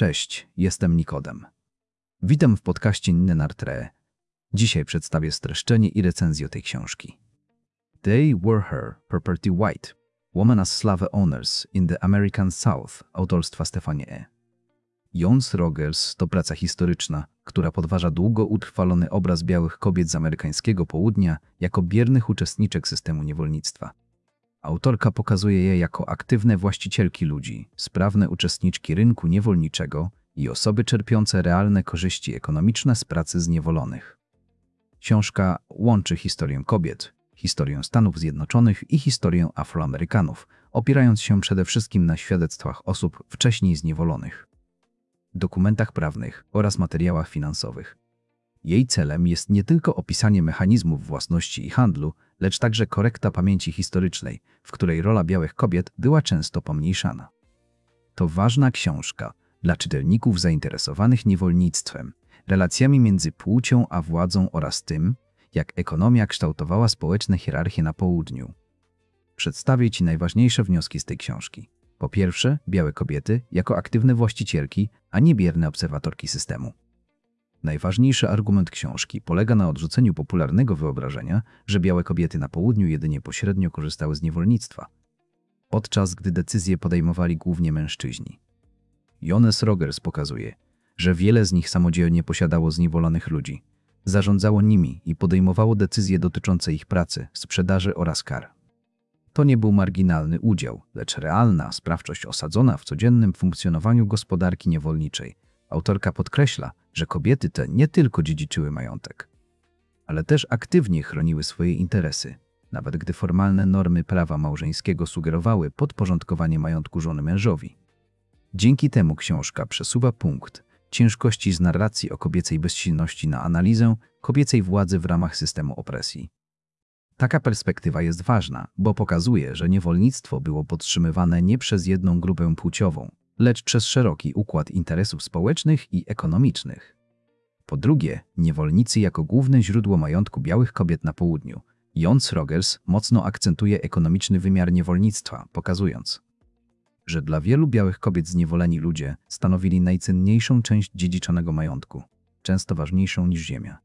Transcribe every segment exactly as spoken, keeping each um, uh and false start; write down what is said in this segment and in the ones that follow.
Cześć, jestem Nikodem. Witam w podcaście Nenartre. Dzisiaj przedstawię streszczenie i recenzję tej książki. They Were Her, Property White, Women as Slave Owners in the American South, autorstwa Stephanie E. Jones Rogers to praca historyczna, która podważa długo utrwalony obraz białych kobiet z amerykańskiego południa jako biernych uczestniczek systemu niewolnictwa. Autorka pokazuje je jako aktywne właścicielki ludzi, sprawne uczestniczki rynku niewolniczego i osoby czerpiące realne korzyści ekonomiczne z pracy zniewolonych. Książka łączy historię kobiet, historię Stanów Zjednoczonych i historię Afroamerykanów, opierając się przede wszystkim na świadectwach osób wcześniej zniewolonych, dokumentach prawnych oraz materiałach finansowych. Jej celem jest nie tylko opisanie mechanizmów własności i handlu, lecz także korekta pamięci historycznej, w której rola białych kobiet była często pomniejszana. To ważna książka dla czytelników zainteresowanych niewolnictwem, relacjami między płcią a władzą oraz tym, jak ekonomia kształtowała społeczne hierarchie na południu. Przedstawię Ci najważniejsze wnioski z tej książki. Po pierwsze, białe kobiety jako aktywne właścicielki, a nie bierne obserwatorki systemu. Najważniejszy argument książki polega na odrzuceniu popularnego wyobrażenia, że białe kobiety na południu jedynie pośrednio korzystały z niewolnictwa, podczas gdy decyzje podejmowali głównie mężczyźni. Jones Rogers pokazuje, że wiele z nich samodzielnie posiadało zniewolonych ludzi, zarządzało nimi i podejmowało decyzje dotyczące ich pracy, sprzedaży oraz kar. To nie był marginalny udział, lecz realna sprawczość osadzona w codziennym funkcjonowaniu gospodarki niewolniczej. Autorka podkreśla, że kobiety te nie tylko dziedziczyły majątek, ale też aktywnie chroniły swoje interesy, nawet gdy formalne normy prawa małżeńskiego sugerowały podporządkowanie majątku żony mężowi. Dzięki temu książka przesuwa punkt ciężkości z narracji o kobiecej bezsilności na analizę kobiecej władzy w ramach systemu opresji. Taka perspektywa jest ważna, bo pokazuje, że niewolnictwo było podtrzymywane nie przez jedną grupę płciową, lecz przez szeroki układ interesów społecznych i ekonomicznych. Po drugie, niewolnicy jako główne źródło majątku białych kobiet na południu. Jones Rogers mocno akcentuje ekonomiczny wymiar niewolnictwa, pokazując, że dla wielu białych kobiet zniewoleni ludzie stanowili najcenniejszą część dziedziczonego majątku, często ważniejszą niż ziemia.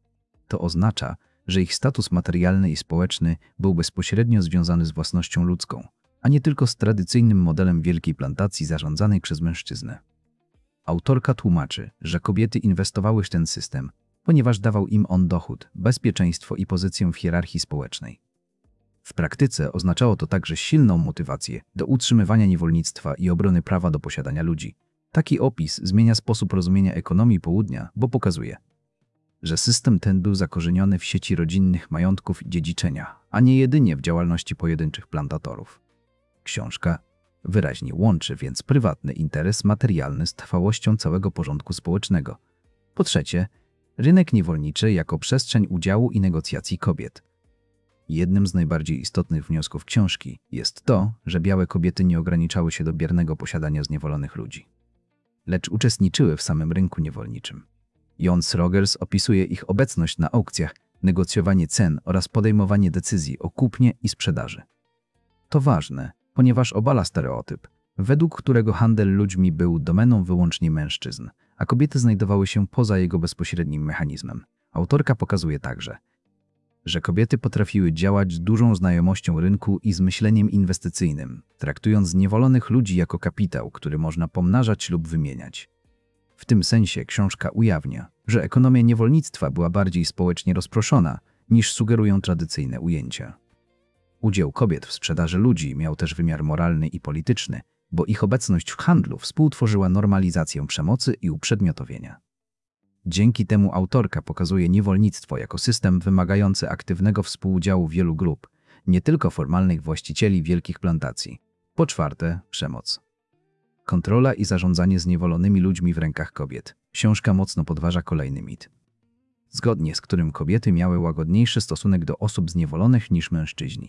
To oznacza, że ich status materialny i społeczny był bezpośrednio związany z własnością ludzką, a nie tylko z tradycyjnym modelem wielkiej plantacji zarządzanej przez mężczyznę. Autorka tłumaczy, że kobiety inwestowały w ten system, ponieważ dawał im on dochód, bezpieczeństwo i pozycję w hierarchii społecznej. W praktyce oznaczało to także silną motywację do utrzymywania niewolnictwa i obrony prawa do posiadania ludzi. Taki opis zmienia sposób rozumienia ekonomii południa, bo pokazuje, że system ten był zakorzeniony w sieci rodzinnych majątków i dziedziczenia, a nie jedynie w działalności pojedynczych plantatorów. Książka wyraźnie łączy więc prywatny interes materialny z trwałością całego porządku społecznego. Po trzecie, rynek niewolniczy jako przestrzeń udziału i negocjacji kobiet. Jednym z najbardziej istotnych wniosków książki jest to, że białe kobiety nie ograniczały się do biernego posiadania zniewolonych ludzi, lecz uczestniczyły w samym rynku niewolniczym. Jones Rogers opisuje ich obecność na aukcjach, negocjowanie cen oraz podejmowanie decyzji o kupnie i sprzedaży. To ważne, ponieważ obala stereotyp, według którego handel ludźmi był domeną wyłącznie mężczyzn, a kobiety znajdowały się poza jego bezpośrednim mechanizmem. Autorka pokazuje także, że kobiety potrafiły działać z dużą znajomością rynku i z myśleniem inwestycyjnym, traktując zniewolonych ludzi jako kapitał, który można pomnażać lub wymieniać. W tym sensie książka ujawnia, że ekonomia niewolnictwa była bardziej społecznie rozproszona, niż sugerują tradycyjne ujęcia. Udział kobiet w sprzedaży ludzi miał też wymiar moralny i polityczny, bo ich obecność w handlu współtworzyła normalizację przemocy i uprzedmiotowienia. Dzięki temu autorka pokazuje niewolnictwo jako system wymagający aktywnego współudziału wielu grup, nie tylko formalnych właścicieli wielkich plantacji. Po czwarte, przemoc. Kontrola i zarządzanie zniewolonymi ludźmi w rękach kobiet. Książka mocno podważa kolejny mit, zgodnie z którym kobiety miały łagodniejszy stosunek do osób zniewolonych niż mężczyźni.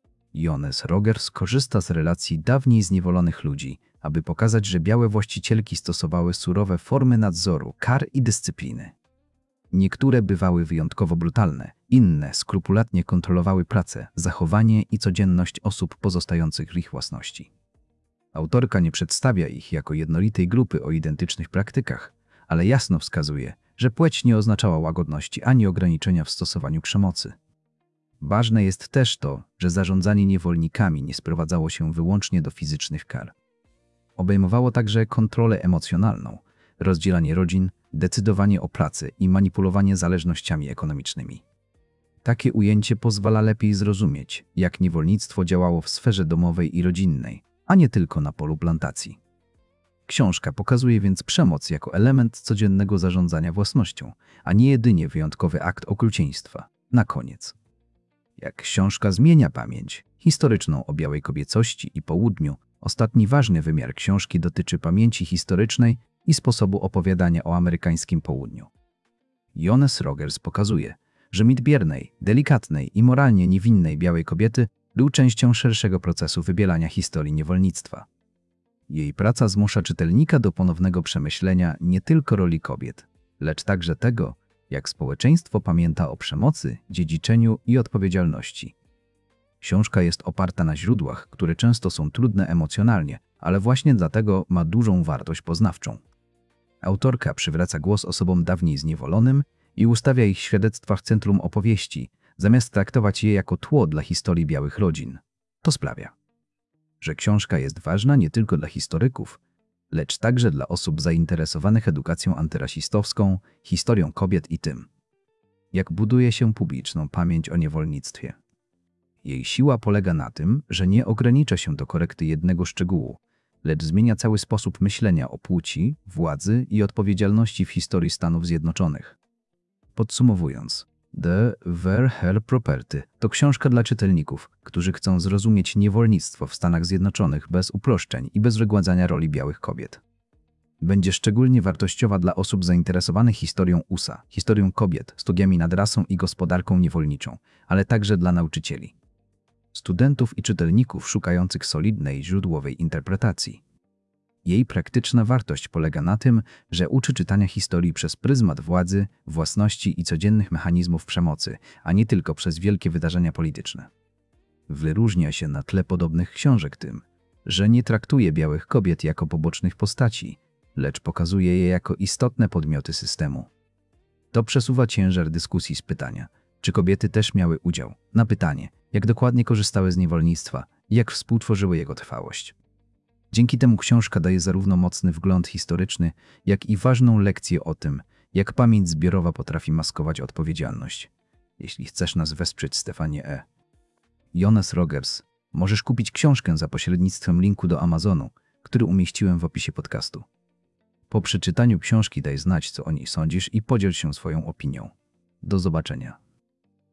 Jones Rogers korzysta z relacji dawniej zniewolonych ludzi, aby pokazać, że białe właścicielki stosowały surowe formy nadzoru, kar i dyscypliny. Niektóre bywały wyjątkowo brutalne, inne skrupulatnie kontrolowały pracę, zachowanie i codzienność osób pozostających w ich własności. Autorka nie przedstawia ich jako jednolitej grupy o identycznych praktykach, ale jasno wskazuje, że płeć nie oznaczała łagodności ani ograniczenia w stosowaniu przemocy. Ważne jest też to, że zarządzanie niewolnikami nie sprowadzało się wyłącznie do fizycznych kar. Obejmowało także kontrolę emocjonalną, rozdzielanie rodzin, decydowanie o pracy i manipulowanie zależnościami ekonomicznymi. Takie ujęcie pozwala lepiej zrozumieć, jak niewolnictwo działało w sferze domowej i rodzinnej, a nie tylko na polu plantacji. Książka pokazuje więc przemoc jako element codziennego zarządzania własnością, a nie jedynie wyjątkowy akt okrucieństwa. Na koniec. Jak książka zmienia pamięć historyczną o białej kobiecości i południu, ostatni ważny wymiar książki dotyczy pamięci historycznej i sposobu opowiadania o amerykańskim południu. Jonas Rogers pokazuje, że mit biernej, delikatnej i moralnie niewinnej białej kobiety był częścią szerszego procesu wybielania historii niewolnictwa. Jej praca zmusza czytelnika do ponownego przemyślenia nie tylko roli kobiet, lecz także tego, jak społeczeństwo pamięta o przemocy, dziedziczeniu i odpowiedzialności. Książka jest oparta na źródłach, które często są trudne emocjonalnie, ale właśnie dlatego ma dużą wartość poznawczą. Autorka przywraca głos osobom dawniej zniewolonym i ustawia ich świadectwa w centrum opowieści, zamiast traktować je jako tło dla historii białych rodzin. To sprawia, że książka jest ważna nie tylko dla historyków, lecz także dla osób zainteresowanych edukacją antyrasistowską, historią kobiet i tym, jak buduje się publiczną pamięć o niewolnictwie. Jej siła polega na tym, że nie ogranicza się do korekty jednego szczegółu, lecz zmienia cały sposób myślenia o płci, władzy i odpowiedzialności w historii Stanów Zjednoczonych. Podsumowując, The Wear Her Property to książka dla czytelników, którzy chcą zrozumieć niewolnictwo w Stanach Zjednoczonych bez uproszczeń i bez wygładzania roli białych kobiet. Będzie szczególnie wartościowa dla osób zainteresowanych historią U S A, historią kobiet, studiami nad rasą i gospodarką niewolniczą, ale także dla nauczycieli, studentów i czytelników szukających solidnej, źródłowej interpretacji. Jej praktyczna wartość polega na tym, że uczy czytania historii przez pryzmat władzy, własności i codziennych mechanizmów przemocy, a nie tylko przez wielkie wydarzenia polityczne. Wyróżnia się na tle podobnych książek tym, że nie traktuje białych kobiet jako pobocznych postaci, lecz pokazuje je jako istotne podmioty systemu. To przesuwa ciężar dyskusji z pytania, czy kobiety też miały udział, na pytanie, jak dokładnie korzystały z niewolnictwa i jak współtworzyły jego trwałość. Dzięki temu książka daje zarówno mocny wgląd historyczny, jak i ważną lekcję o tym, jak pamięć zbiorowa potrafi maskować odpowiedzialność. Jeśli chcesz nas wesprzeć, Stefanie E. Jonas Rogers, możesz kupić książkę za pośrednictwem linku do Amazonu, który umieściłem w opisie podcastu. Po przeczytaniu książki daj znać, co o niej sądzisz i podziel się swoją opinią. Do zobaczenia.